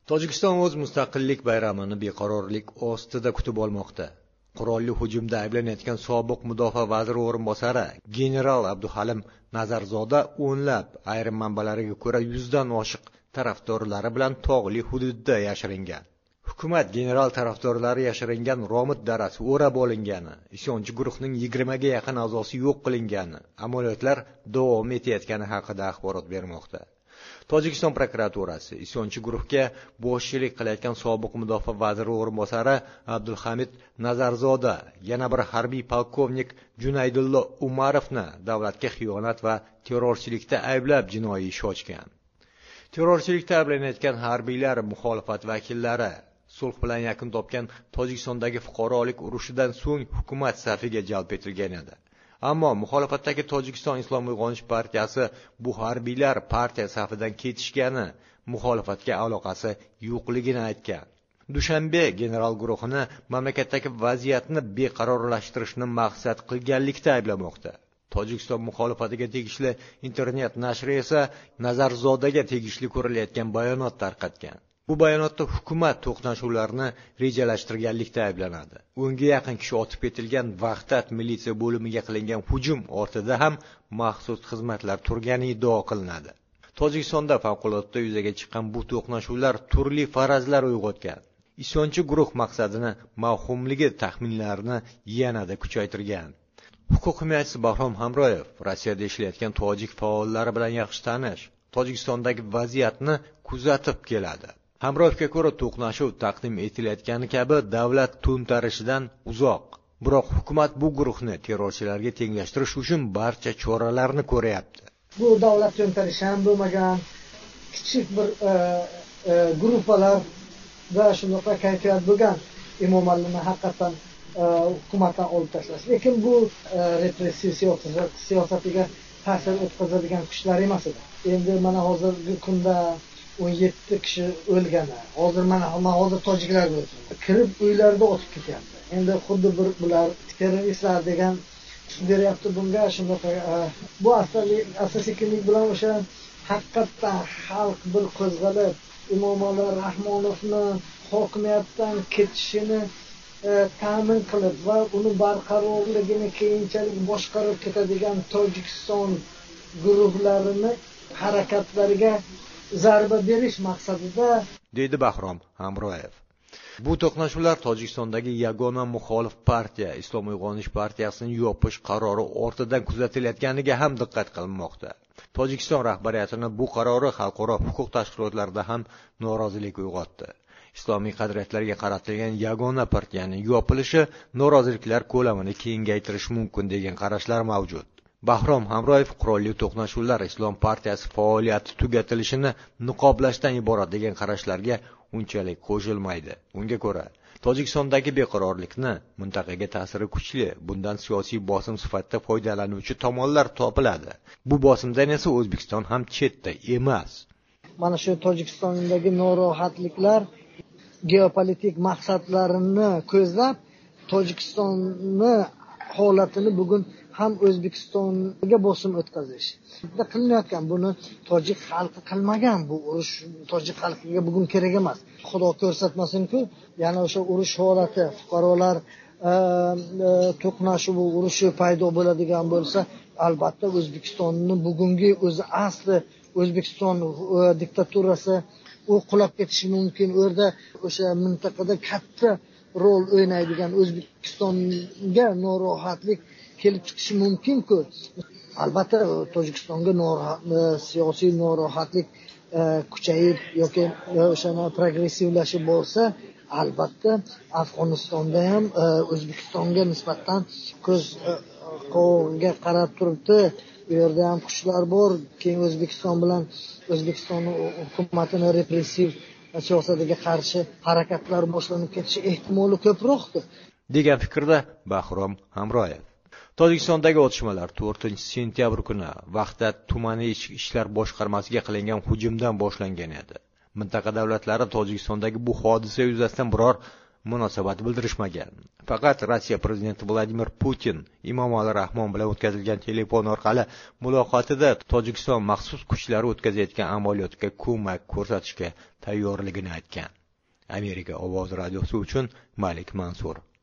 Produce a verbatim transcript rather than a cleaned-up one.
Tojikiston o'z mustaqillik bayramini beqarorlik ostida kutib olmoqda. Qurolli hujumda ayblanayotgan sobiq mudofaa vaziri o'rinbosari general Abduhalim Nazarzoda o'nlab, ayrim manbalarga ko'ra yuzdan oshiq tarafdorlari bilan tog'li hududda yashiringan. Hukumat general tarafdorlari yashiringan Romit darasi o'rab olingani, isyonchi guruhning yigirmaga yaqin a'zosi yo'q qilingani, amaliyotlar davom etayotgani haqida axborot bermoqda. Tojikiston prokuraturasi isyonchi guruhga boshchilik qilayotgan sobiq mudofaa vaziri o'rinbosari Abdulhamid Nazarzoda, yana bir harbiy polkovnik Junaydullo Umarovni davlatga xiyonat va terrorchilikda ayblab jinoiy ish ochgan. Terrorchilikda ayblanayotgan harbiylar muxolifat vakillari sulh bilan yakun topgan Tojikistondagi fuqarolik urushidan so'ng hukumat safiga jalb etilgan edi. Ammo muxolifatdagi Tojikiston Islom uyg'onish partiyasi bu harbiylar partiya safidan ketishgani, muxolifatga aloqasi yo'qligini aytgan. Dushanbe general guruhini mamlakatdagi vaziyatni beqarorlashtirishni maqsad qilganlikda ayblamoqda. Tojikiston muxolifatiga tegishli internet nashri esa Nazarzodaga tegishli ko'rilayotgan bayonot tarqatgan. Bu bayonotda hukumat to'qnashuvlarni rejalashtirganlikda ayblanadi. O'nga yaqin kishi otib ketilgan Vahdat militsiya bo'limiga qilingan hujum ortida ham maxsus xizmatlar turgani iddao qilinadi. Tojikistonda favqulodda yuzaga chiqqan bu to'qnashuvlar turli farazlar uyg'otgan. Isyonchi guruh maqsadini mavhumligi taxminlarini yanada kuchaytirgan. Huquq himoyachisi Bahrom Hamroyev Rossiyada ishlayotgan tojik faollari bilan yaxshi tanish, Tojikistondagi vaziyatni kuzatib keladi. Hamroyevga ko'ra to'qnashuv taqdim etilayotgani kabi davlat to'ntarishidan uzoq. Biroq hukumat bu guruhni terrorchilarga tenglashtirish uchun barcha choralarni ko'ryapti. Bu davlat to'ntarishi ham bo'lmagan, kichik bir e, e, guruhlar va shunaqa kayfiyat bo'lgan Imomalini haqiqatan e, hukumatdan olib tashlash. Lekin bu e, repressiv siyosat, siyosatiga ta'sir o'tkazadigan kuchlar emas edi. Endi mana hozirgi kunda o'n yetti kishi o'lgani. Hozir mana hozir tojiklar o'ldi. Kirib uylarda otib ketyapti. Endi xuddi bir bular terroristlar degan beryapti bunga. Shunday bu asosiy bilan o'sha haqiqatdan xalq bir qo'zg'alib Imomali Rahmonovni hokimiyatdan ketishini e, ta'min qilib va uni barqarorligini keyinchalik boshqarib ketadigan Tojikiston guruhlarini harakatlariga zarba berish maqsadida, deydi Bahrom Hamroyev. Bu to'qnashuvlar Tojikistondagi yagona muxolif partiya Islom uyg'onish partiyasini yopish qarori ortidan kuzatilayotganiga ham diqqat qilinmoqda. Tojikiston rahbariyatining bu qarori xalqaro huquq tashkilotlarida ham norozilik uyg'otdi. Islomiy qadriyatlarga qaratilgan yagona partiyaning yopilishi noroziliklar ko'lamini kengaytirishi mumkin degan qarashlar mavjud. Bahrom Hamroyev qurolli to'qnashuvlar Islom partiyasi faoliyati tugatilishini niqoblashdan iborat degan qarashlarga unchalik qo'shilmaydi. Unga ko'ra, Tojikistondagi beqarorlikni mintaqaga ta'siri kuchli, bundan siyosiy bosim sifatida foydalanuvchi tomonlar topiladi. Bu bosimdan esa O'zbekiston ham chetda emas. Mana shu Tojikistondagi norohatliklar geopolitik maqsadlarini ko'zlab Tojikistonni holatini bugun ham O'zbekistonga bosim o'tkazish. Qilinayotgan buni tojik xalqi qilmagan, bu urush tojik xalqiga bugun kerak emas. Xudo ko'rsatmasin-ku, yana o'sha urush holati, fuqarolar to'qnashuvi, urushi paydo bo'ladigan bo'lsa, albatta O'zbekistonning bugungi o'zi asli O'zbekiston diktaturasi u qulab ketishi mumkin. U yerda o'sha mintaqada katta rol o'ynaydigan O'zbekistonga norohatlik kelib chiqishi mumkin-ku. Albatta Tojikistonga norohat, siyosiy norohatlik e, kuchayib yoki o'shani progressivlashib borsa, albatta Afg'onistonda ham e, O'zbekistonga nisbatan ko'z e, qovunga qarab turibdi. Bu yerda ham kuchlar bor. Keyin O'zbekiston bilan O'zbekiston hukumatining repressiv siyosatiga qarshi harakatlar boshlanib ketishi ehtimoli ko'proqdir, degan fikrda Bahrom Hamroyev. Tojikistondagi otishmalar to'rtinchi sentyabr kuni Vahdat tumani ichki ishlar boshqarmasiga qilingan hujumdan boshlangan edi. Mintaqa davlatlari Tojikistondagi bu hodisa yuzasidan biror munosabat bildirishmagan. Faqat Rossiya prezidenti Vladimir Putin Emomali Rahmon bilan o'tkazilgan telefon orqali muloqotida Tojikiston maxsus kuchlari o'tkazayotgan amaliyotga ko'mak ko'rsatishga tayyorligini aytgan. Amerika ovoz radiosi uchun Malik Mansur.